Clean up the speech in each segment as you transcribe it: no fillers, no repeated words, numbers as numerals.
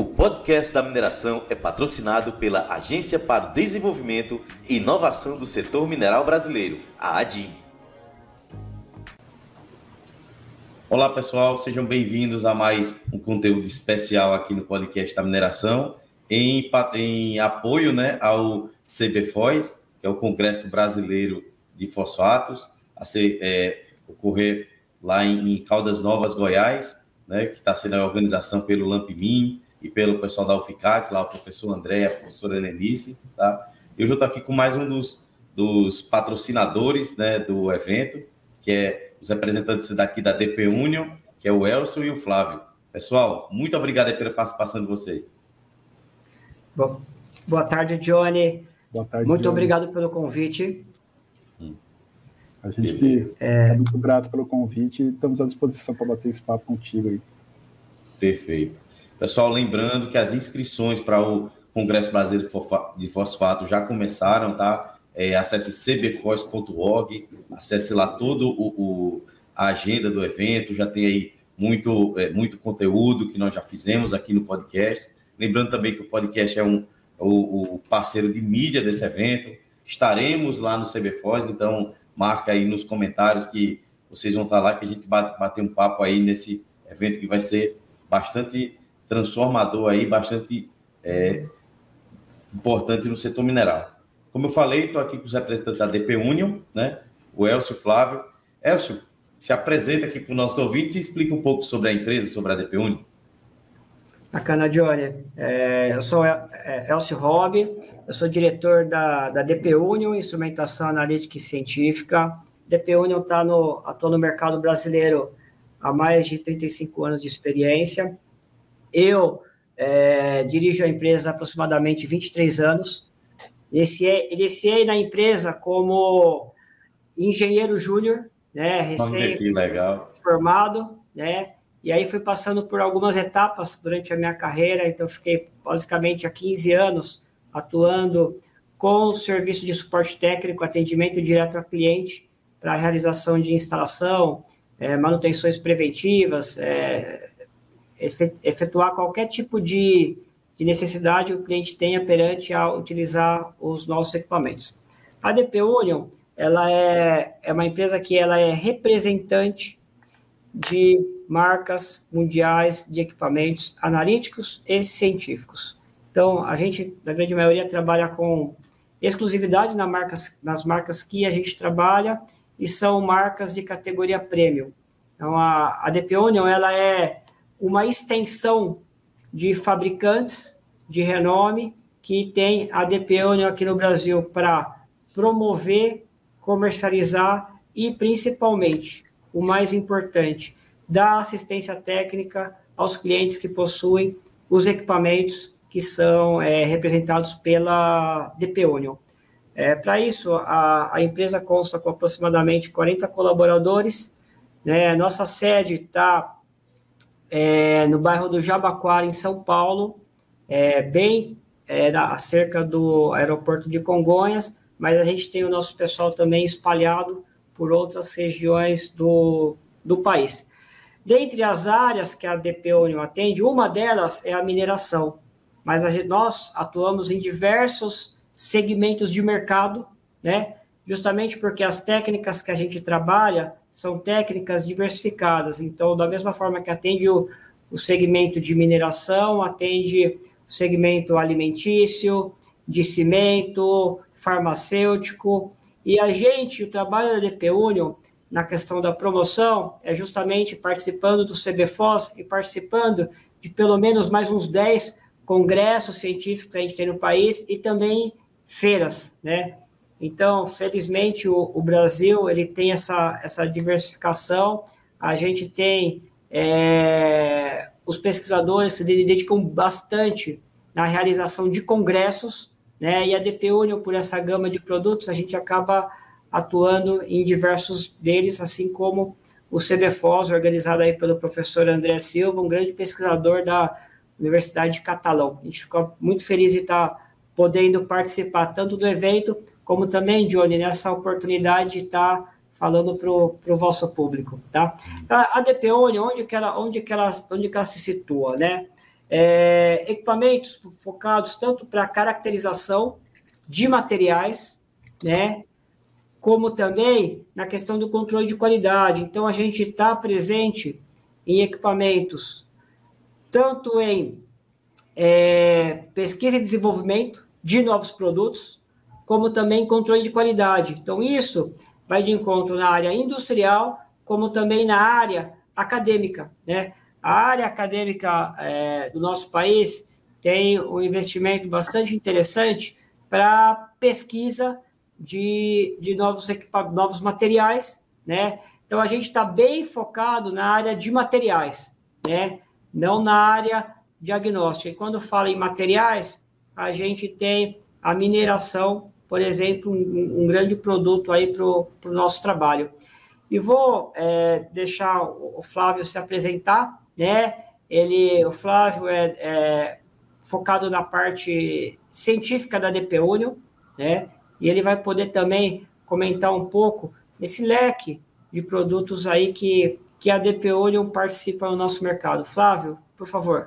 O podcast da mineração é patrocinado pela Agência para o Desenvolvimento e Inovação do Setor Mineral Brasileiro, a ADIM. Olá pessoal, sejam bem-vindos a mais um conteúdo especial aqui no podcast da mineração, em apoio, ao CBFOS, que é o Congresso Brasileiro de Fosfatos, a ocorrer lá em Caldas Novas, Goiás, que está sendo a organização pelo Lampmin e pelo pessoal da UFCATS, lá o professor André, a professora Lenice, tá? Eu já estou aqui com mais um dos patrocinadores, do evento, que é os representantes daqui da DP Union, que é o Elcio e o Flávio. Pessoal, muito obrigado pela participação de vocês. Boa tarde, Johnny. Boa tarde, muito Johnny. Obrigado pelo convite. A gente é muito grato pelo convite e estamos à disposição para bater esse papo contigo aí. Perfeito. Pessoal, lembrando que as inscrições para o Congresso Brasileiro de Fosfato já começaram, tá? Acesse cbfos.org, acesse lá todo a agenda do evento, já tem aí muito conteúdo que nós já fizemos aqui no podcast. Lembrando também que o podcast é o parceiro de mídia desse evento. Estaremos lá no CBFOS, então marca aí nos comentários que vocês vão estar lá, que a gente bater um papo aí nesse evento que vai ser bastante transformador aí, bastante importante no setor mineral. Como eu falei, estou aqui com os representantes da DP Union, o Elcio e o Flávio. Elcio, se apresenta aqui para os nossos ouvintes e explica um pouco sobre a empresa, sobre a DP Union. Bacana, Johnny. Eu sou Elcio Robb, eu sou diretor da DP Union, Instrumentação Analítica e Científica. DP Union atua no mercado brasileiro há mais de 35 anos de experiência. Eu dirijo a empresa há aproximadamente 23 anos. Iniciei na empresa como engenheiro júnior, recém-formado, e aí fui passando por algumas etapas durante a minha carreira, então fiquei basicamente há 15 anos atuando com o serviço de suporte técnico, atendimento direto a cliente, para a realização de instalação, manutenções preventivas, efetuar qualquer tipo de necessidade que o cliente tenha perante a utilizar os nossos equipamentos. A DP Union, ela é uma empresa que ela é representante de marcas mundiais de equipamentos analíticos e científicos. Então, a gente, na grande maioria, trabalha com exclusividade nas marcas que a gente trabalha e são marcas de categoria premium. Então, a DP Union, ela é uma extensão de fabricantes de renome que tem a DP Union aqui no Brasil para promover, comercializar e, principalmente, o mais importante, dar assistência técnica aos clientes que possuem os equipamentos que são representados pela DP Union. Para isso, a empresa consta com aproximadamente 40 colaboradores. Nossa sede está no bairro do Jabaquara, em São Paulo, cerca do aeroporto de Congonhas, mas a gente tem o nosso pessoal também espalhado por outras regiões do país. Dentre as áreas que a DP Union atende, uma delas é a mineração, mas nós atuamos em diversos segmentos de mercado, justamente porque as técnicas que a gente trabalha são técnicas diversificadas. Então, da mesma forma que atende o segmento de mineração, atende o segmento alimentício, de cimento, farmacêutico. E o trabalho da DP Union na questão da promoção é justamente participando do CBFOS e participando de pelo menos mais uns 10 congressos científicos que a gente tem no país e também feiras, Então, felizmente, o Brasil ele tem essa diversificação. A gente tem os pesquisadores se dedicam bastante na realização de congressos, e a DP Union, por essa gama de produtos, a gente acaba atuando em diversos deles, assim como o CBFOS, organizado aí pelo professor André Silva, um grande pesquisador da Universidade de Catalão. A gente ficou muito feliz de estar podendo participar tanto do evento, como também, Johnny, nessa oportunidade de estar falando para o vosso público, tá? A DP Union, onde que ela se situa, Equipamentos focados tanto para caracterização de materiais, né, como também na questão do controle de qualidade. Então, a gente está presente em equipamentos tanto em pesquisa e desenvolvimento de novos produtos, como também controle de qualidade. Então, isso vai de encontro na área industrial, como também na área acadêmica, né? A área acadêmica do nosso país tem um investimento bastante interessante para pesquisa de novos materiais, né? Então, a gente está bem focado na área de materiais, né? Não na área diagnóstica. E quando fala em materiais, a gente tem a mineração, por exemplo, um grande produto aí para o nosso trabalho. E vou deixar o Flávio se apresentar, né? O Flávio é focado na parte científica da DP Union, né? E ele vai poder também comentar um pouco esse leque de produtos aí que a DP Union participa no nosso mercado. Flávio, por favor.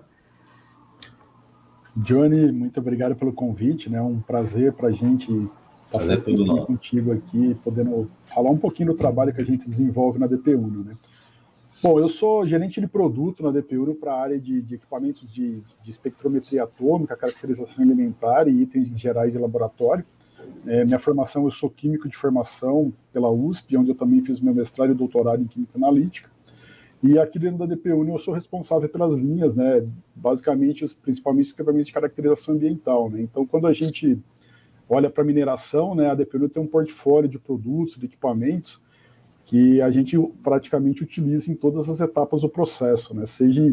Johnny, muito obrigado pelo convite, né? Um prazer para a gente estar contigo aqui, podendo falar um pouquinho do trabalho que a gente desenvolve na DP Union, né? Bom, eu sou gerente de produto na DP Union para a área de equipamentos de espectrometria atômica, caracterização alimentar e itens gerais de laboratório. Minha formação, eu sou químico de formação pela USP, onde eu também fiz meu mestrado e doutorado em química analítica. E aqui dentro da DP Union eu sou responsável pelas linhas, né, basicamente, principalmente os equipamentos de caracterização ambiental, né. Então, quando a gente olha para a mineração, né, a DP Union tem um portfólio de produtos, de equipamentos, que a gente praticamente utiliza em todas as etapas do processo, né, seja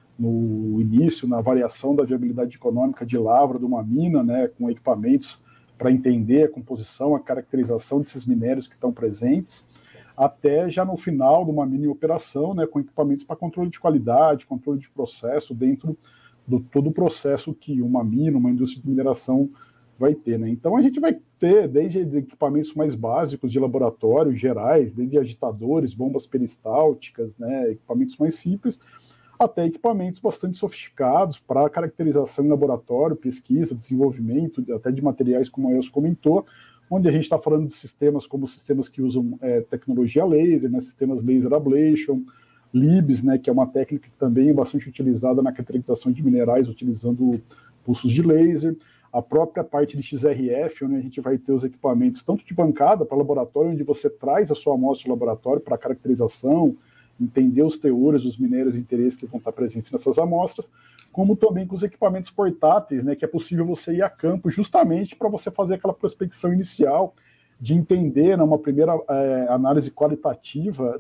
no início, na variação da viabilidade econômica de lavra de uma mina, né, com equipamentos para entender a composição, a caracterização desses minérios que estão presentes, até já no final de uma mini operação, né, com equipamentos para controle de qualidade, controle de processo, dentro do todo o processo que uma mina, uma indústria de mineração vai ter, né? Então a gente vai ter desde equipamentos mais básicos de laboratório, gerais, desde agitadores, bombas peristálticas, né, equipamentos mais simples, até equipamentos bastante sofisticados para caracterização em laboratório, pesquisa, desenvolvimento, até de materiais, como a Elcio comentou, onde a gente está falando de sistemas como sistemas que usam tecnologia laser, né, sistemas laser ablation, LIBS, né, que é uma técnica que também é bastante utilizada na caracterização de minerais, utilizando pulsos de laser. A própria parte de XRF, onde a gente vai ter os equipamentos tanto de bancada para laboratório, onde você traz a sua amostra do laboratório para caracterização, entender os teores, os minérios de interesse que vão estar presentes nessas amostras, como também com os equipamentos portáteis, né, que é possível você ir a campo justamente para você fazer aquela prospecção inicial, de entender, né, uma primeira análise qualitativa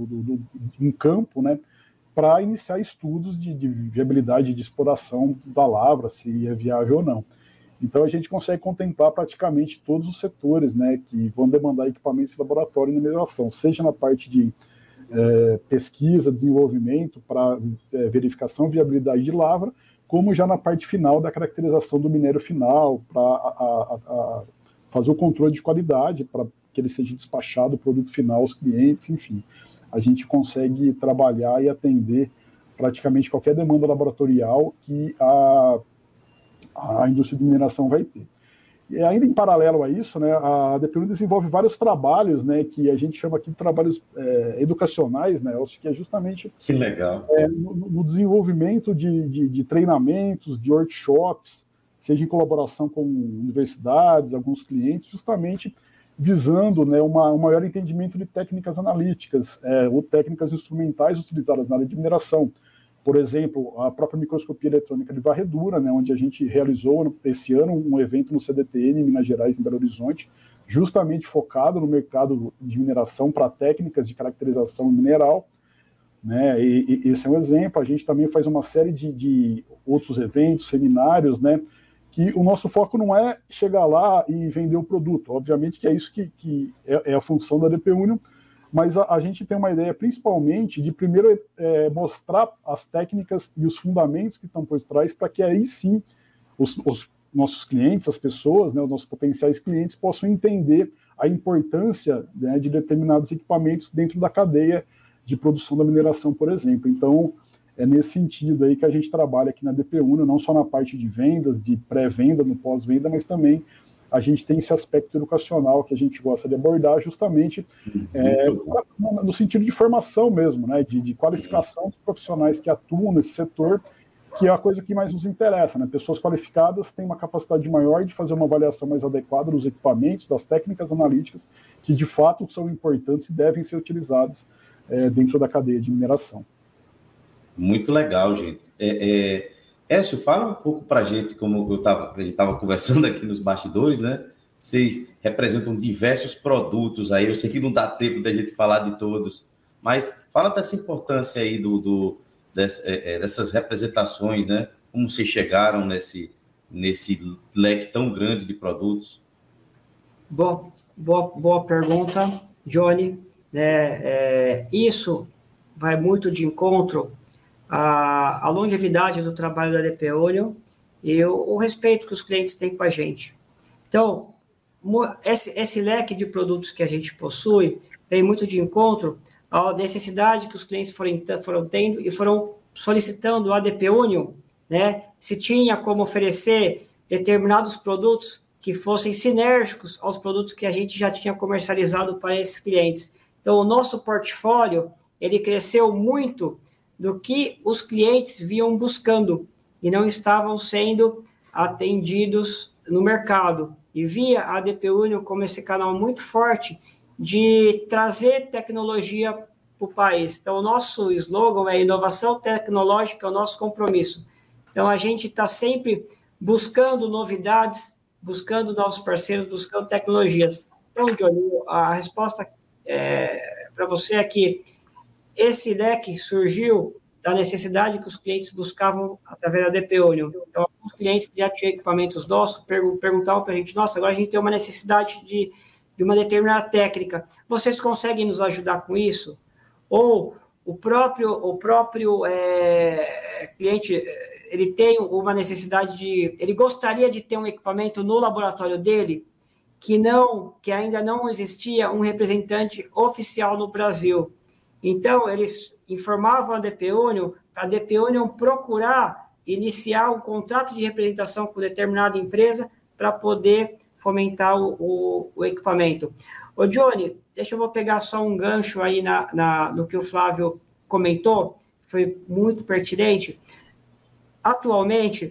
em campo, né, para iniciar estudos de viabilidade de exploração da lavra, se é viável ou não. Então a gente consegue contemplar praticamente todos os setores, né, que vão demandar equipamentos de laboratório e mineração, seja na parte de pesquisa, desenvolvimento para verificação, viabilidade de lavra, como já na parte final da caracterização do minério final, para fazer o controle de qualidade, para que ele seja despachado o produto final aos clientes, enfim. A gente consegue trabalhar e atender praticamente qualquer demanda laboratorial que a indústria de mineração vai ter. E ainda em paralelo a isso, né, a DP Union desenvolve vários trabalhos, né, que a gente chama aqui de trabalhos educacionais, né, que é justamente que legal. No desenvolvimento de treinamentos, de workshops, seja em colaboração com universidades, alguns clientes, justamente visando, né, um maior entendimento de técnicas analíticas ou técnicas instrumentais utilizadas na área de mineração. Por exemplo, a própria microscopia eletrônica de varredura, né, onde a gente realizou esse ano um evento no CDTN, em Minas Gerais, em Belo Horizonte, justamente focado no mercado de mineração para técnicas de caracterização mineral, né, e esse é um exemplo. A gente também faz uma série de outros eventos, seminários, né, que o nosso foco não é chegar lá e vender o produto, obviamente que é isso que é a função da DP Union, mas a gente tem uma ideia principalmente de primeiro mostrar as técnicas e os fundamentos que estão por trás, para que aí sim os nossos clientes, as pessoas, né, os nossos potenciais clientes possam entender a importância, né, de determinados equipamentos dentro da cadeia de produção da mineração, por exemplo. Então, é nesse sentido aí que a gente trabalha aqui na DP Uno, não só na parte de vendas, de pré-venda, no pós-venda, mas também a gente tem esse aspecto educacional que a gente gosta de abordar justamente no sentido de formação mesmo, né, de qualificação dos profissionais que atuam nesse setor, que é a coisa que mais nos interessa, né? Pessoas qualificadas têm uma capacidade maior de fazer uma avaliação mais adequada dos equipamentos, das técnicas analíticas, que de fato são importantes e devem ser utilizadas dentro da cadeia de mineração. Muito legal, gente. Écio, fala um pouco para a gente, como a gente estava conversando aqui nos bastidores, né? Vocês representam diversos produtos aí, eu sei que não dá tempo da gente falar de todos, mas fala dessa importância aí dessas representações, né? Como vocês chegaram nesse leque tão grande de produtos? Boa pergunta, Johnny. Isso vai muito de encontro à longevidade do trabalho da DP Union e o respeito que os clientes têm com a gente. Então, esse leque de produtos que a gente possui vem muito de encontro à necessidade que os clientes foram tendo e foram solicitando a DP Union, né, se tinha como oferecer determinados produtos que fossem sinérgicos aos produtos que a gente já tinha comercializado para esses clientes. Então, o nosso portfólio, ele cresceu muito do que os clientes vinham buscando e não estavam sendo atendidos no mercado. E via a DP Union como esse canal muito forte de trazer tecnologia para o país. Então, o nosso slogan é inovação tecnológica, é o nosso compromisso. Então, a gente está sempre buscando novidades, buscando novos parceiros, buscando tecnologias. Então, Johnny, a resposta para você é que esse leque surgiu da necessidade que os clientes buscavam através da DP Union. Então, alguns clientes que já tinham equipamentos nossos perguntavam para a gente, nossa, agora a gente tem uma necessidade de uma determinada técnica. Vocês conseguem nos ajudar com isso? Ou o próprio cliente, ele tem uma necessidade ele gostaria de ter um equipamento no laboratório dele que ainda não existia um representante oficial no Brasil. Então, eles informavam a DP Union para a DP Union procurar iniciar um contrato de representação com determinada empresa para poder fomentar o equipamento. Ô, Johnny, eu vou pegar só um gancho aí no que o Flávio comentou, foi muito pertinente. Atualmente,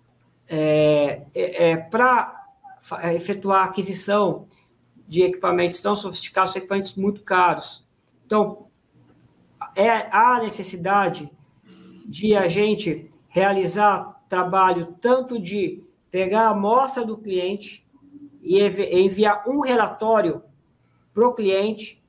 para efetuar a aquisição de equipamentos tão sofisticados, são equipamentos muito caros. Então, há necessidade de a gente realizar trabalho tanto de pegar a amostra do cliente e enviar um relatório para o cliente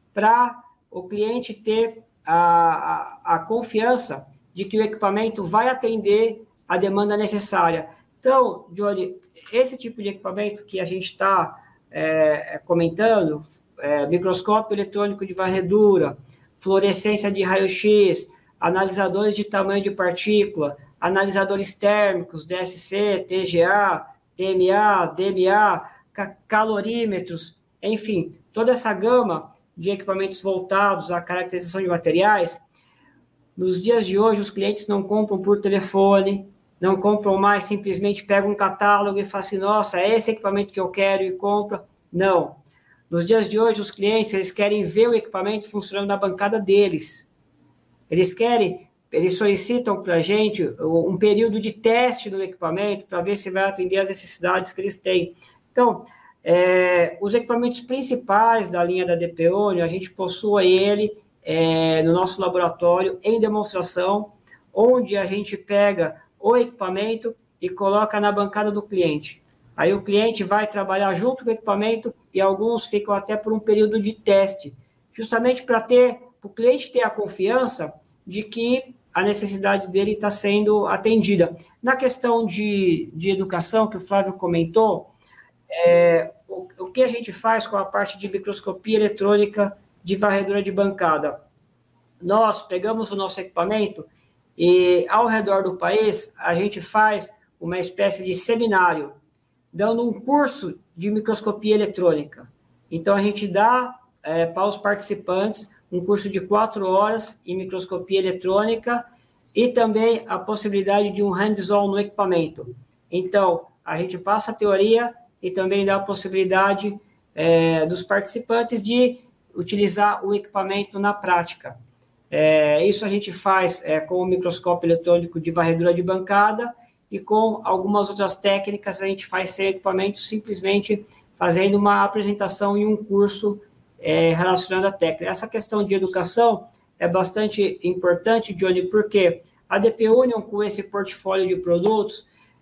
ter a confiança de que o equipamento vai atender a demanda necessária. Então, Johnny, esse tipo de equipamento que a gente está comentando, microscópio eletrônico de varredura, fluorescência de raio-x, analisadores de tamanho de partícula, analisadores térmicos, DSC, TGA, TMA, DMA, calorímetros, enfim, toda essa gama de equipamentos voltados à caracterização de materiais. Nos dias de hoje, os clientes não compram por telefone, não compram mais, simplesmente pegam um catálogo e falam assim, nossa, é esse equipamento que eu quero e compra. Não. Nos dias de hoje, os clientes, eles querem ver o equipamento funcionando na bancada deles. Eles solicitam para a gente um período de teste do equipamento para ver se vai atender às necessidades que eles têm. Então, os equipamentos principais da linha da DP Union, a gente possui ele no nosso laboratório em demonstração, onde a gente pega o equipamento e coloca na bancada do cliente. Aí o cliente vai trabalhar junto com o equipamento e alguns ficam até por um período de teste, justamente para o cliente ter a confiança de que a necessidade dele está sendo atendida. Na questão de educação que o Flávio comentou, o que a gente faz com a parte de microscopia eletrônica de varredura de bancada? Nós pegamos o nosso equipamento e, ao redor do país, a gente faz uma espécie de seminário, dando um curso de microscopia eletrônica. Então, a gente dá para os participantes um curso de 4 horas em microscopia eletrônica, e também a possibilidade de um hands-on no equipamento. Então, a gente passa a teoria e também dá a possibilidade dos participantes de utilizar o equipamento na prática. Isso a gente faz com o microscópio eletrônico de varredura de bancada e com algumas outras técnicas a gente faz sem equipamento, simplesmente fazendo uma apresentação em um curso relacionado à técnica. Essa questão de educação é bastante importante, Johnny, porque a DP Union, com esse portfólio de produtos,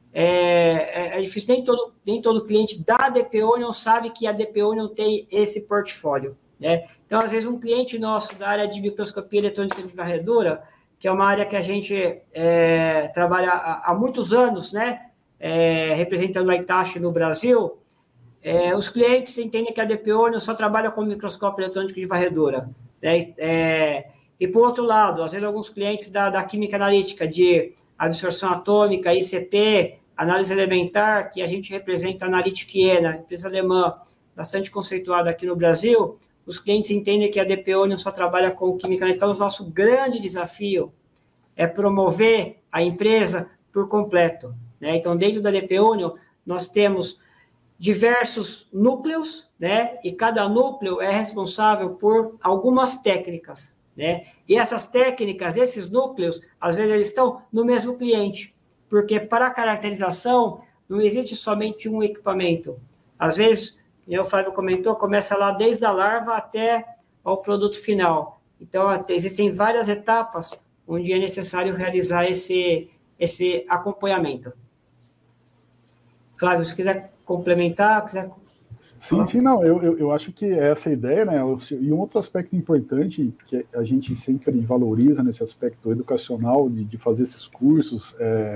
é difícil, nem todo cliente da DP Union sabe que a DP Union tem esse portfólio, né? Então, às vezes, um cliente nosso da área de microscopia eletrônica de varredura, que é uma área que a gente trabalha há muitos anos, né? Representando a Hitachi no Brasil, os clientes entendem que a DP Union só trabalha com microscópio eletrônico de varredura, né? E, por outro lado, às vezes, alguns clientes da química analítica, de absorção atômica, ICP, análise elementar, que a gente representa a Analytic Jena, empresa alemã, bastante conceituada aqui no Brasil, os clientes entendem que a DP Union só trabalha com química analítica. Então, o nosso grande desafio é promover a empresa por completo, né? Então, dentro da DP Union, nós temos diversos núcleos, né? E cada núcleo é responsável por algumas técnicas, né? E essas técnicas, esses núcleos, às vezes eles estão no mesmo cliente, porque para a caracterização não existe somente um equipamento. Às vezes, como o Flávio comentou, começa lá desde a larva até ao produto final. Então, existem várias etapas onde é necessário realizar esse acompanhamento. Flávio, se quiser complementar, Sim, não, eu acho que essa ideia, né, e um outro aspecto importante que a gente sempre valoriza nesse aspecto educacional, de fazer esses cursos,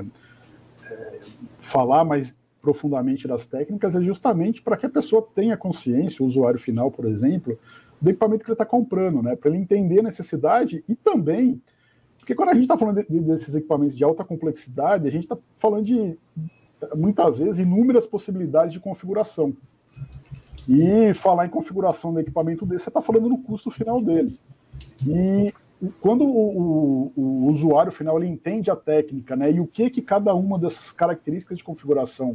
falar mais profundamente das técnicas, é justamente para que a pessoa tenha consciência, o usuário final, por exemplo, do equipamento que ele está comprando, né, para ele entender a necessidade e também, porque quando a gente está falando desses equipamentos de alta complexidade, a gente está falando de, muitas vezes, inúmeras possibilidades de configuração. E falar em configuração do equipamento desse, você está falando no custo final dele. E quando o usuário final ele entende a técnica, né, e o que cada uma dessas características de configuração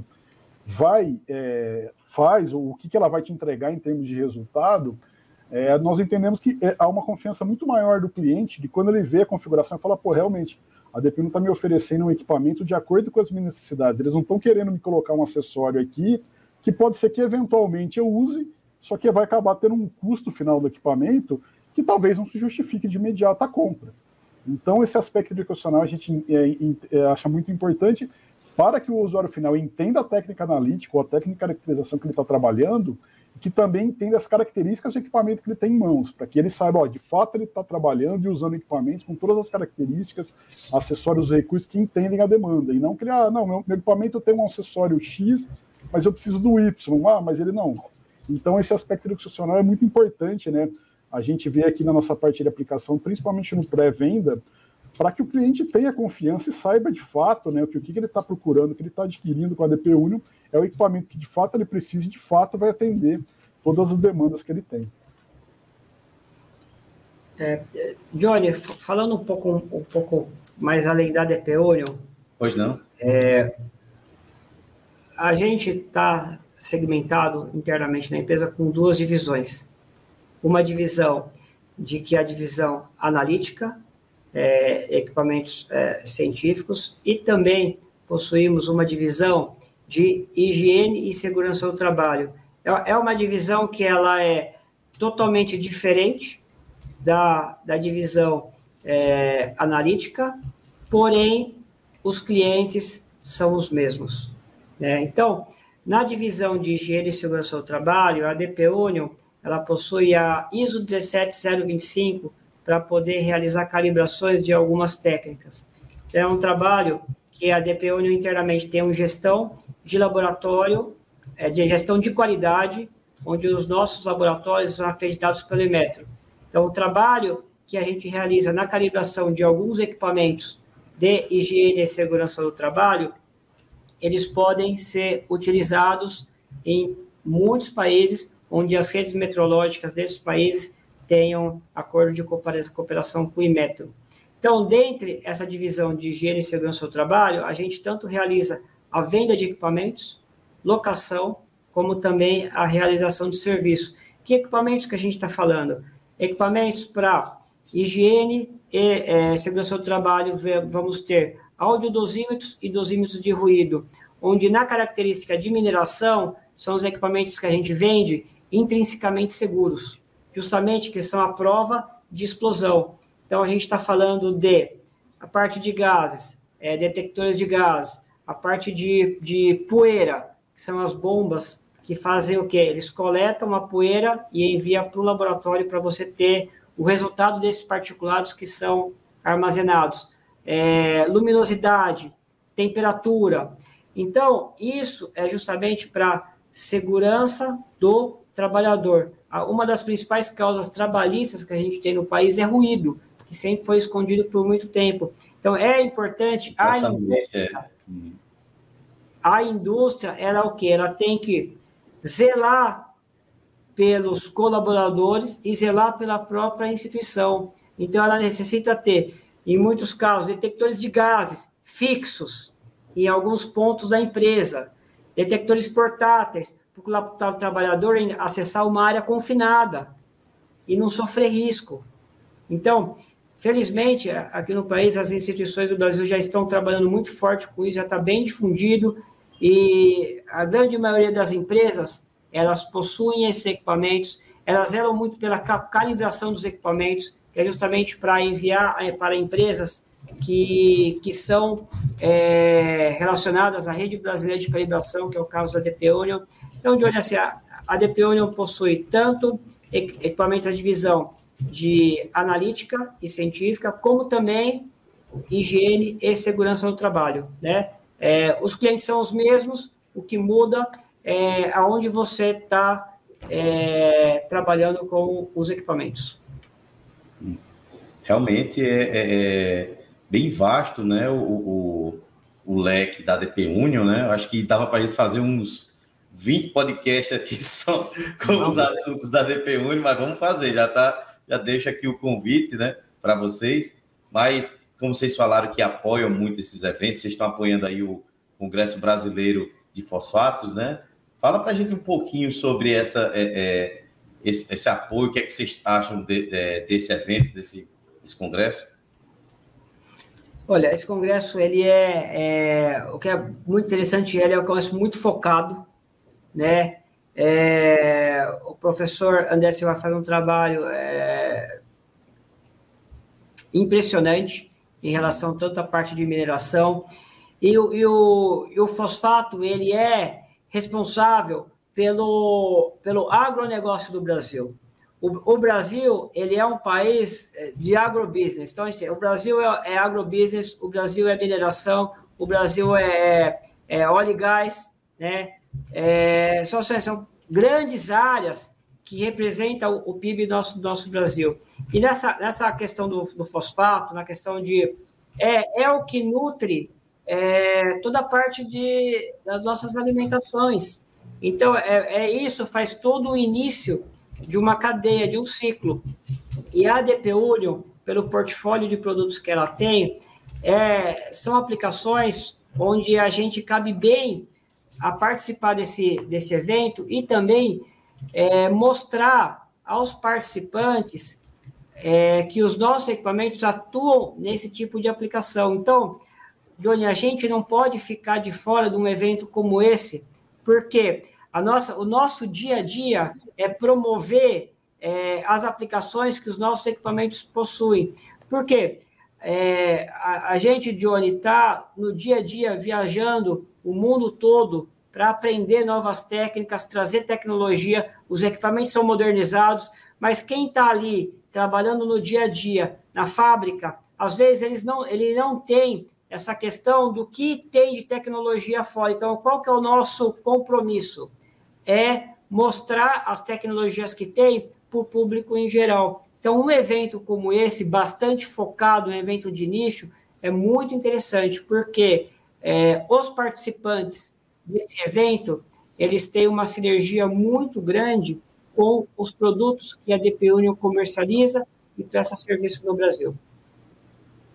faz, ou o que ela vai te entregar em termos de resultado, nós entendemos que há uma confiança muito maior do cliente, de quando ele vê a configuração e fala, pô, realmente, a DP não está me oferecendo um equipamento de acordo com as minhas necessidades, eles não estão querendo me colocar um acessório aqui, que pode ser que eventualmente eu use, só que vai acabar tendo um custo final do equipamento que talvez não se justifique de imediato a compra. Então, esse aspecto educacional a gente acha muito importante para que o usuário final entenda a técnica analítica ou a técnica de caracterização que ele está trabalhando, e que também entenda as características do equipamento que ele tem em mãos, para que ele saiba, de fato, ele está trabalhando e usando equipamentos com todas as características, acessórios e recursos que entendem a demanda, e não criar, meu equipamento tem um acessório X, mas eu preciso do Y, mas ele não. Então, esse aspecto educacional é muito importante, né? A gente vê aqui na nossa parte de aplicação, principalmente no pré-venda, para que o cliente tenha confiança e saiba de fato, né, o que ele está procurando, o que ele está adquirindo com a DP Union, é o equipamento que de fato ele precisa e de fato vai atender todas as demandas que ele tem. Johnny, falando um pouco mais além da DP Union. Pois não? A gente está segmentado internamente na empresa com duas divisões. Uma divisão que é a divisão analítica, equipamentos científicos, e também possuímos uma divisão de higiene e segurança do trabalho. É uma divisão que ela é totalmente diferente da divisão analítica, porém, os clientes são os mesmos, né? Então, na divisão de higiene e segurança do trabalho, a DP Union, ela possui a ISO 17025 para poder realizar calibrações de algumas técnicas. Então, é um trabalho que a DP Union internamente tem uma gestão de laboratório, de gestão de qualidade, onde os nossos laboratórios são acreditados pelo Inmetro. Então, o trabalho que a gente realiza na calibração de alguns equipamentos de higiene e segurança do trabalho, eles podem ser utilizados em muitos países onde as redes metrológicas desses países tenham acordo de cooperação com o Inmetro. Então, dentre essa divisão de higiene e segurança do trabalho, a gente tanto realiza a venda de equipamentos, locação, como também a realização de serviços. Que equipamentos que a gente está falando? Equipamentos para higiene e segurança do trabalho, vamos ter audiodosímetros e dosímetros de ruído, onde na característica de mineração são os equipamentos que a gente vende intrinsecamente seguros, justamente que são a prova de explosão. Então, a gente está falando de a parte de gases, detectores de gás, a parte de poeira, que são as bombas que fazem o quê? Eles coletam a poeira e enviam para o laboratório para você ter o resultado desses particulados que são armazenados. Luminosidade, temperatura. Então, isso é justamente para segurança do trabalhador. Uma das principais causas trabalhistas que a gente tem no país é ruído, que sempre foi escondido por muito tempo. Então, é importante a indústria, ela o quê? Ela tem que zelar pelos colaboradores e zelar pela própria instituição. Então, ela necessita ter, em muitos casos, detectores de gases fixos em alguns pontos da empresa, detectores portáteis, para o trabalhador acessar uma área confinada e não sofrer risco. Então, felizmente, aqui no país, as instituições do Brasil já estão trabalhando muito forte com isso, já está bem difundido, e a grande maioria das empresas, elas possuem esses equipamentos, elas zelam muito pela calibração dos equipamentos, que é justamente para enviar para empresas que são relacionadas à rede brasileira de calibração, que é o caso da DP Union. Então, de olho assim, a DP Union possui tanto equipamentos da divisão de analítica e científica, como também higiene e segurança no trabalho, né? Os clientes são os mesmos, o que muda é aonde você está trabalhando com os equipamentos. Realmente é bem vasto, né, o leque da DP Union, né? Eu acho que dava para a gente fazer uns 20 podcasts aqui só com os assuntos da DP Union, mas vamos fazer, já deixo aqui o convite, né, para vocês. Mas, como vocês falaram que apoiam muito esses eventos, vocês estão apoiando aí o Congresso Brasileiro de Fosfatos, né? Fala para a gente um pouquinho sobre esse apoio, o que é que vocês acham desse evento, desse congresso? Olha, esse congresso, ele o que é muito interessante, ele é um congresso muito focado, né? O professor André Silva faz um trabalho impressionante em relação tanto à parte de mineração, e o fosfato, ele é responsável pelo agronegócio do Brasil. O Brasil, ele é um país de agrobusiness. Então, o Brasil é agrobusiness, o Brasil é mineração, o Brasil é óleo e gás, né? São grandes áreas que representam o PIB do nosso Brasil. E nessa questão do fosfato, na questão de... É o que nutre toda a parte das nossas alimentações. Então, isso faz todo o início de uma cadeia, de um ciclo. E a DP Union, pelo portfólio de produtos que ela tem, são aplicações onde a gente cabe bem a participar desse evento e também mostrar aos participantes que os nossos equipamentos atuam nesse tipo de aplicação. Então, Johnny, a gente não pode ficar de fora de um evento como esse, porque o nosso dia a dia é promover as aplicações que os nossos equipamentos possuem. Por quê? A gente, Johnny, está no dia a dia viajando o mundo todo para aprender novas técnicas, trazer tecnologia, os equipamentos são modernizados, mas quem está ali trabalhando no dia a dia, na fábrica, às vezes ele não tem essa questão do que tem de tecnologia fora. Então, qual que é o nosso compromisso? É mostrar as tecnologias que tem para o público em geral. Então, um evento como esse, bastante focado, um evento de nicho, é muito interessante, porque os participantes desse evento, eles têm uma sinergia muito grande com os produtos que a DP Union comercializa e presta serviço no Brasil.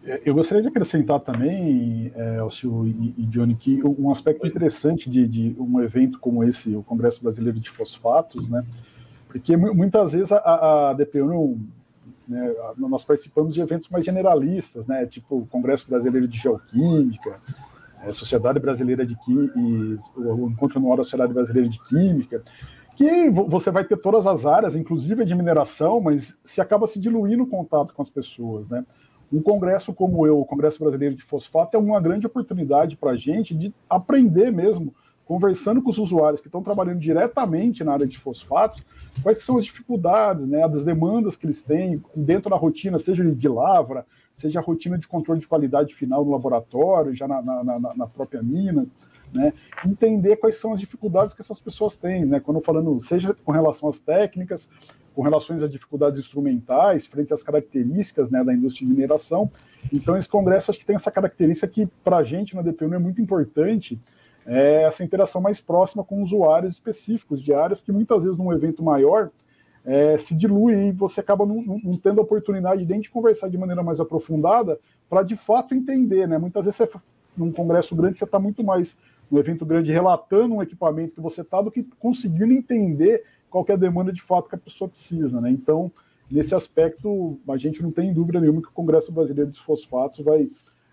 Eu gostaria de acrescentar também, Alcio e Johnny, que um aspecto interessante de um evento como esse, o Congresso Brasileiro de Fosfatos, né? Porque muitas vezes a DPU, né, nós participamos de eventos mais generalistas, né? Tipo o Congresso Brasileiro de Geoquímica, a Sociedade Brasileira de Química, o Encontro Anual da Sociedade Brasileira de Química, que você vai ter todas as áreas, inclusive a de mineração, mas se acaba se diluindo o contato com as pessoas, né? Um congresso como o Congresso Brasileiro de Fosfato, é uma grande oportunidade para a gente de aprender mesmo, conversando com os usuários que estão trabalhando diretamente na área de fosfatos, quais são as dificuldades, né, das demandas que eles têm dentro da rotina, seja de lavra, seja a rotina de controle de qualidade final no laboratório, já na própria mina, né, entender quais são as dificuldades que essas pessoas têm, né, quando falando, seja com relação às técnicas, com relação às dificuldades instrumentais, frente às características, né, da indústria de mineração. Então, esse congresso acho que tem essa característica que, para a gente na DPU, é muito importante, essa interação mais próxima com usuários específicos de áreas que, muitas vezes, num evento maior, se dilui e você acaba não tendo a oportunidade de conversar de maneira mais aprofundada para, de fato, entender, né? Muitas vezes, num congresso grande, você está muito mais, num evento grande, relatando um equipamento que você está, do que conseguindo entender qual que é a demanda de fato que a pessoa precisa, né? Então, nesse aspecto, a gente não tem dúvida nenhuma que o Congresso Brasileiro de Fosfatos vai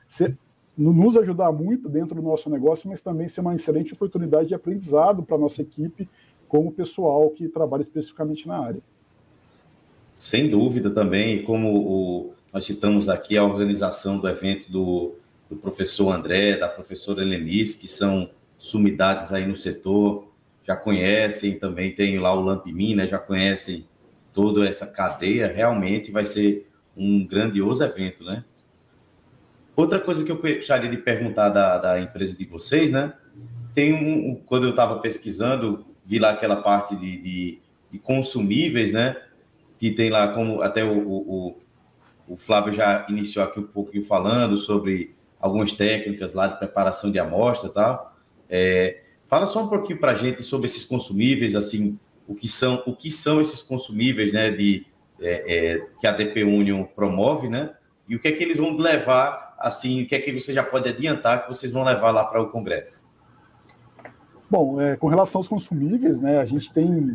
nos ajudar muito dentro do nosso negócio, mas também ser uma excelente oportunidade de aprendizado para a nossa equipe, como o pessoal que trabalha especificamente na área. Sem dúvida também, como nós citamos aqui a organização do evento do professor André, da professora Helenice, que são sumidades aí no setor, já conhecem, também tem lá o Lampmin, né, já conhecem toda essa cadeia, realmente vai ser um grandioso evento, né? Outra coisa que eu gostaria de perguntar da empresa de vocês, né, quando eu estava pesquisando, vi lá aquela parte de consumíveis, né, que tem lá, como até o Flávio já iniciou aqui um pouquinho falando sobre algumas técnicas lá de preparação de amostra e tal. Fala só um pouquinho para a gente sobre esses consumíveis, assim, o que são esses consumíveis, né, que a DP Union promove, né, e o que é que eles vão levar, assim, o que é que você já pode adiantar que vocês vão levar lá para o Congresso? Bom, com relação aos consumíveis, né, a gente tem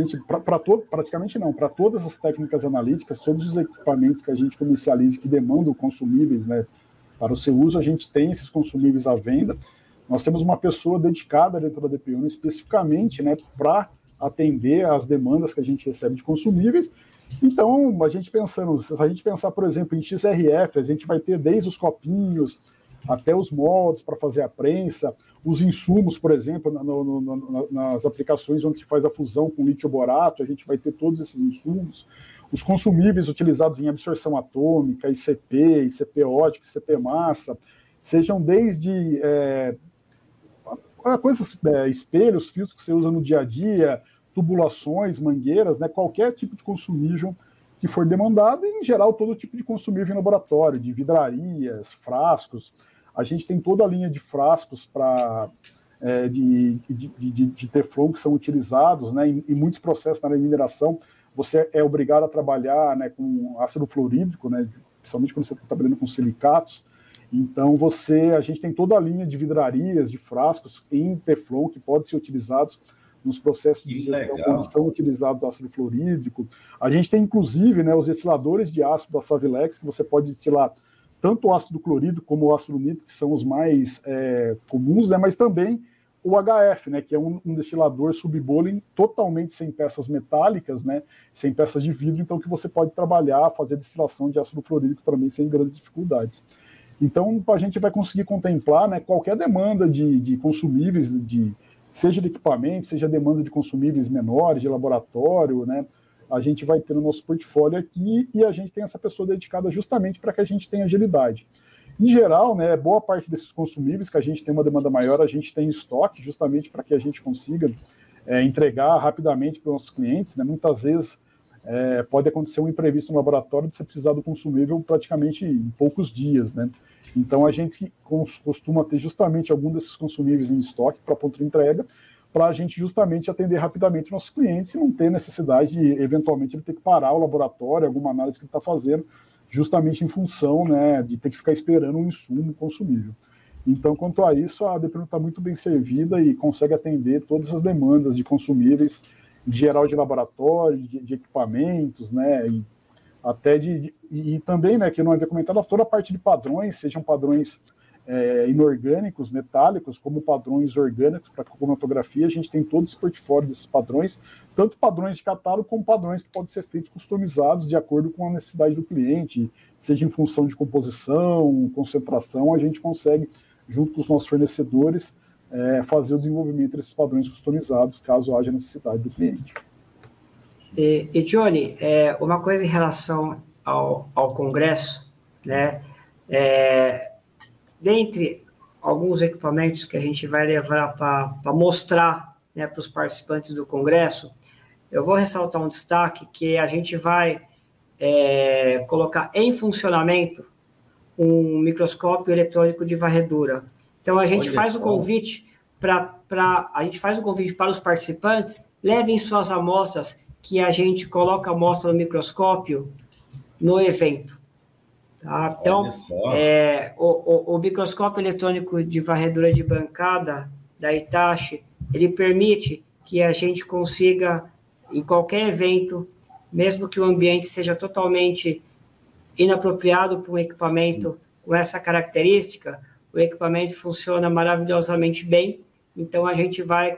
para todas as técnicas analíticas, todos os equipamentos que a gente comercializa que demandam consumíveis, né, para o seu uso, a gente tem esses consumíveis à venda. Nós temos uma pessoa dedicada dentro da DP Union especificamente, né, para atender às demandas que a gente recebe de consumíveis. Então, se a gente pensar, por exemplo, em XRF, a gente vai ter desde os copinhos até os moldes para fazer a prensa, os insumos, por exemplo, nas aplicações onde se faz a fusão com lítio-borato, a gente vai ter todos esses insumos, os consumíveis utilizados em absorção atômica, ICP, ICP ótico, ICP massa, sejam desde coisas, espelhos, filtros que você usa no dia a dia, tubulações, mangueiras, né, qualquer tipo de consumível que for demandado, e, em geral, todo tipo de consumível em laboratório, de vidrarias, frascos. A gente tem toda a linha de frascos de Teflon que são utilizados, né, em muitos processos na mineração. Você é obrigado a trabalhar, né, com ácido fluorídrico, né, principalmente quando você está trabalhando com silicatos. Então, a gente tem toda a linha de vidrarias, de frascos em Teflon que podem ser utilizados nos processos de gestão quando são utilizados ácido fluorídrico. A gente tem, inclusive, né, os destiladores de ácido da Savilex, que você pode destilar tanto o ácido clorídrico como o ácido nítrico, que são os mais comuns, né, mas também o HF, né, que é um destilador sub-Bolin totalmente sem peças metálicas, né, sem peças de vidro, então que você pode trabalhar, fazer destilação de ácido fluorídrico também sem grandes dificuldades. Então, a gente vai conseguir contemplar, né, qualquer demanda de consumíveis, seja de equipamento, seja demanda de consumíveis menores, de laboratório, né, a gente vai ter no nosso portfólio aqui, e a gente tem essa pessoa dedicada justamente para que a gente tenha agilidade. Em geral, né, boa parte desses consumíveis que a gente tem uma demanda maior, a gente tem em estoque, justamente para que a gente consiga entregar rapidamente para os nossos clientes, né. Muitas vezes pode acontecer um imprevisto no laboratório de você precisar do consumível praticamente em poucos dias, né. Então, a gente costuma ter justamente algum desses consumíveis em estoque para ponto de entrega, para a gente justamente atender rapidamente nossos clientes e não ter necessidade de, eventualmente, ele ter que parar o laboratório, alguma análise que ele está fazendo, justamente em função, né, de ter que ficar esperando um insumo consumível. Então, quanto a isso, a DP está muito bem servida e consegue atender todas as demandas de consumíveis, de geral de laboratório, de equipamentos, né, e até e também, né, que eu não havia comentado, toda a parte de padrões, sejam padrões inorgânicos, metálicos, como padrões orgânicos para cromatografia, a gente tem todo esse portfólio desses padrões, tanto padrões de catálogo como padrões que podem ser feitos customizados de acordo com a necessidade do cliente, seja em função de composição, concentração, a gente consegue, junto com os nossos fornecedores, fazer o desenvolvimento desses padrões customizados, caso haja necessidade do cliente. E Johnny, uma coisa em relação ao Congresso, né? Dentre alguns equipamentos que a gente vai levar para mostrar, né, para os participantes do Congresso, eu vou ressaltar um destaque que a gente vai colocar em funcionamento um microscópio eletrônico de varredura. Então, a gente faz o convite para os participantes, levem suas amostras, que a gente coloca a amostra no microscópio no evento. Tá? Então, o microscópio eletrônico de varredura de bancada da Hitachi, ele permite que a gente consiga, em qualquer evento, mesmo que o ambiente seja totalmente inapropriado para um equipamento com essa característica, o equipamento funciona maravilhosamente bem. Então, a gente vai,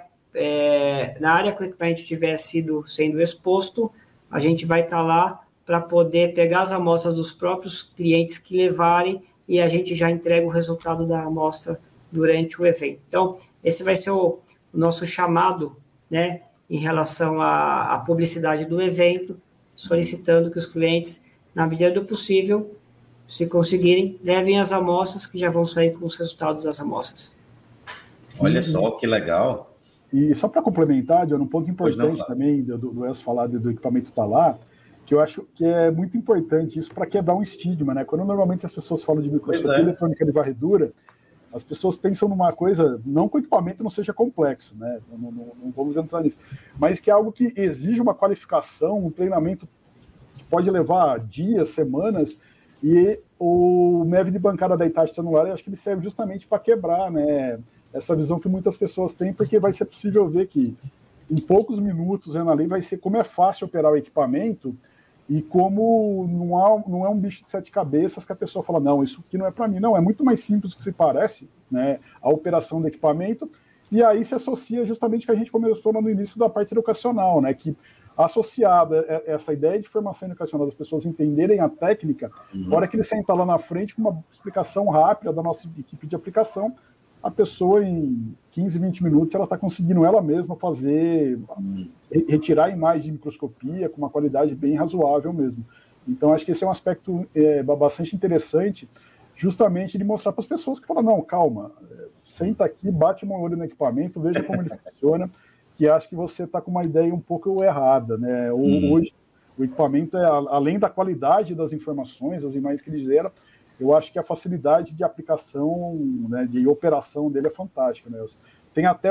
na área que o equipamento estiver sendo exposto, a gente vai estar lá para poder pegar as amostras dos próprios clientes que levarem e a gente já entrega o resultado da amostra durante o evento. Então, esse vai ser o nosso chamado, né, em relação à publicidade do evento, solicitando que os clientes, na medida do possível, se conseguirem, levem as amostras que já vão sair com os resultados das amostras. Olha só que legal. E só para complementar, John, um ponto importante também do Elcio falar do equipamento estar lá, que eu acho que é muito importante isso para quebrar um estigma, né? Quando normalmente as pessoas falam de microscopia eletrônica de varredura, as pessoas pensam numa coisa, não que o equipamento não seja complexo, né? Não vamos entrar nisso, mas que é algo que exige uma qualificação, um treinamento que pode levar dias, semanas, e o MEV de bancada da Hitachi Celular, eu acho que ele serve justamente para quebrar, né, essa visão que muitas pessoas têm, porque vai ser possível ver que em poucos minutos, vendo ali, vai ser como é fácil operar o equipamento e como não é um bicho de 7 cabeças que a pessoa fala, não, isso aqui não é para mim. Não, é muito mais simples do que se parece, né, a operação do equipamento, e aí se associa justamente o que a gente começou no início da parte educacional, né, que associada a essa ideia de formação educacional das pessoas entenderem a técnica, na hora que ele sentar lá na frente com uma explicação rápida da nossa equipe de aplicação, a pessoa em 15, 20 minutos ela está conseguindo ela mesma fazer, retirar a imagem de microscopia com uma qualidade bem razoável mesmo. Então acho que esse é um aspecto bastante interessante, justamente de mostrar para as pessoas que falam, não, calma, senta aqui, bate um olho no equipamento, veja como ele funciona, que acho que você está com uma ideia um pouco errada, né? Hoje o equipamento, além da qualidade das informações, as imagens que ele gera, eu acho que a facilidade de aplicação, né, de operação dele é fantástica, né? Tem até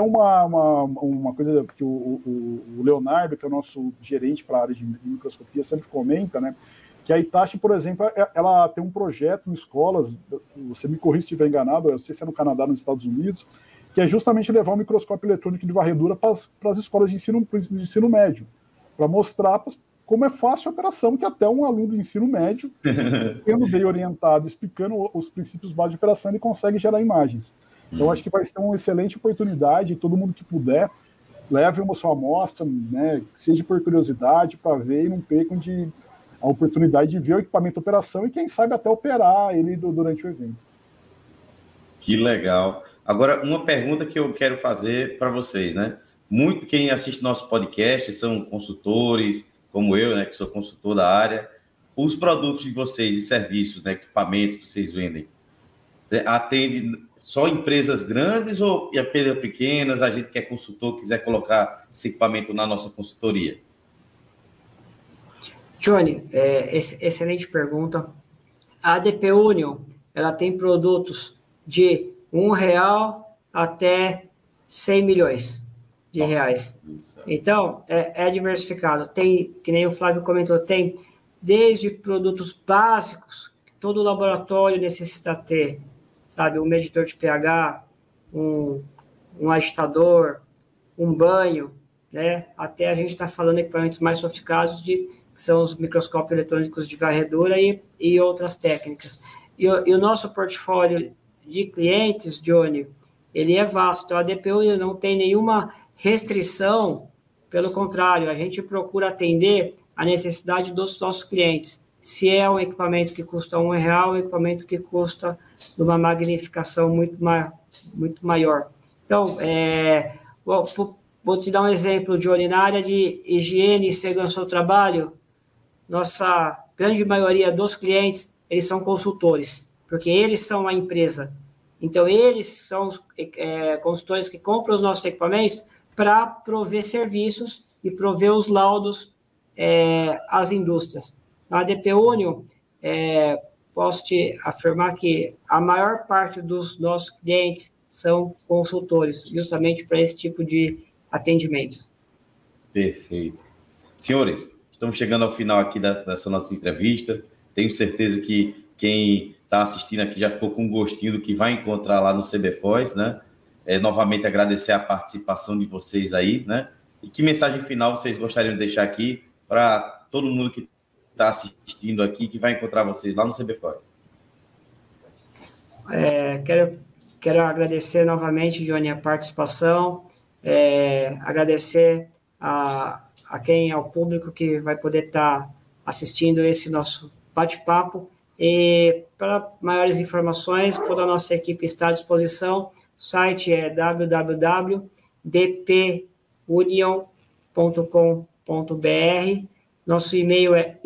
uma coisa que o Leonardo, que é o nosso gerente para a área de microscopia, sempre comenta, né? Que a Hitachi, por exemplo, ela tem um projeto em escolas, você me corrija se estiver enganado, eu não sei se é no Canadá ou nos Estados Unidos, que é justamente levar um microscópio eletrônico de varredura para as escolas de ensino médio, para mostrar como é fácil a operação, que até um aluno de ensino médio, sendo bem orientado, explicando os princípios básicos de operação, ele consegue gerar imagens. Então, acho que vai ser uma excelente oportunidade, todo mundo que puder, leve uma sua amostra, né, seja por curiosidade, para ver e não percam a oportunidade de ver o equipamento de operação e, quem sabe, até operar ele durante o evento. Que legal. Agora, uma pergunta que eu quero fazer para vocês, né? Muito quem assiste nosso podcast são consultores, como eu, né, que sou consultor da área. Os produtos de vocês e serviços, né, equipamentos que vocês vendem, atende só empresas grandes ou empresas pequenas? A gente que é consultor, quiser colocar esse equipamento na nossa consultoria? Johnny, excelente pergunta. A ADP Union, ela tem produtos de R$1 até 100 milhões de reais. Então, é diversificado. Tem, que nem o Flávio comentou, tem desde produtos básicos, que todo laboratório necessita ter, sabe? Um medidor de pH, um agitador, um banho, né? Até a gente está falando de equipamentos mais sofisticados, que são os microscópios eletrônicos de varredura e outras técnicas. E o nosso portfólio de clientes, Johnny, ele é vasto. Então, a DPU não tem nenhuma restrição, pelo contrário, a gente procura atender a necessidade dos nossos clientes. Se é um equipamento que custa R$1, um equipamento que custa uma magnificação muito maior. Então, vou te dar um exemplo, Johnny, na área de higiene e segurança do trabalho, nossa grande maioria dos clientes, eles são consultores, porque eles são a empresa. Então, eles são os consultores que compram os nossos equipamentos para prover serviços e prover os laudos às indústrias. Na ADP Union, posso te afirmar que a maior parte dos nossos clientes são consultores, justamente para esse tipo de atendimento. Perfeito. Senhores, estamos chegando ao final aqui dessa nossa entrevista. Tenho certeza que quem está assistindo aqui já ficou com um gostinho do que vai encontrar lá no CBFOS, né? Novamente agradecer a participação de vocês aí, né? E que mensagem final vocês gostariam de deixar aqui para todo mundo que está assistindo aqui, que vai encontrar vocês lá no CBFOS? Quero agradecer novamente, Johnny, a participação, agradecer ao público que vai poder estar assistindo esse nosso bate-papo. E para maiores informações, toda a nossa equipe está à disposição. O site é www.dpunion.com.br. Nosso e-mail é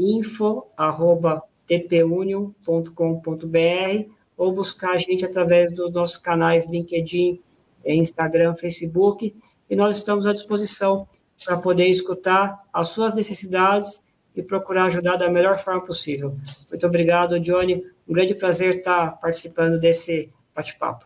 info@dpunion.com.br, ou buscar a gente através dos nossos canais LinkedIn, Instagram, Facebook, e nós estamos à disposição para poder escutar as suas necessidades e procurar ajudar da melhor forma possível. Muito obrigado, Johnny. Um grande prazer estar participando desse bate-papo.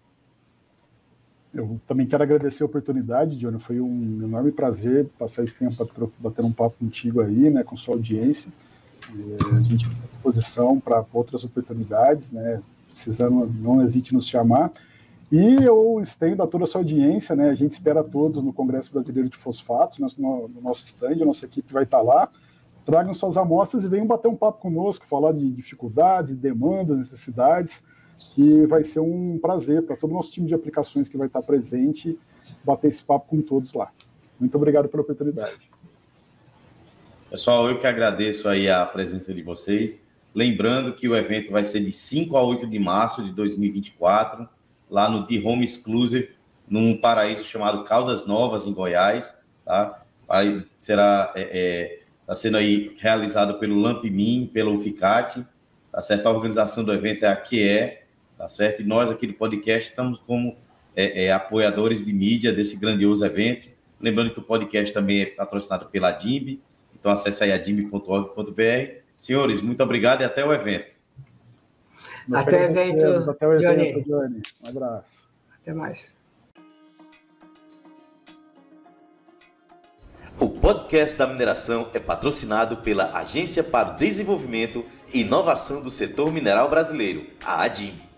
Eu também quero agradecer a oportunidade, Johnny. Foi um enorme prazer passar esse tempo batendo um papo contigo aí, né, com sua audiência. A gente está à disposição para outras oportunidades, né? Precisando, não hesite em nos chamar. E eu estendo a toda a sua audiência, né? A gente espera todos no Congresso Brasileiro de Fosfatos, no nosso stand, a nossa equipe vai estar lá. Tragam suas amostras e venham bater um papo conosco, falar de dificuldades, demandas, necessidades, e vai ser um prazer para todo o nosso time de aplicações que vai estar presente, bater esse papo com todos lá. Muito obrigado pela oportunidade. Pessoal, eu que agradeço aí a presença de vocês. Lembrando que o evento vai ser de 5 a 8 de março de 2024, lá no The Home Exclusive, num paraíso chamado Caldas Novas, em Goiás. Tá? Aí será... Está sendo aí realizado pelo LampMin, pelo UFICAT, tá certo? A organização do evento é a QE, tá certo? E nós aqui do podcast estamos como apoiadores de mídia desse grandioso evento. Lembrando que o podcast também é patrocinado pela DIMB, então acesse aí a dimb.org.br. Senhores, muito obrigado e até o evento. Até o evento, Johnny. Um abraço. Até mais. O podcast da mineração é patrocinado pela Agência para o Desenvolvimento e Inovação do Setor Mineral Brasileiro, a ADIM.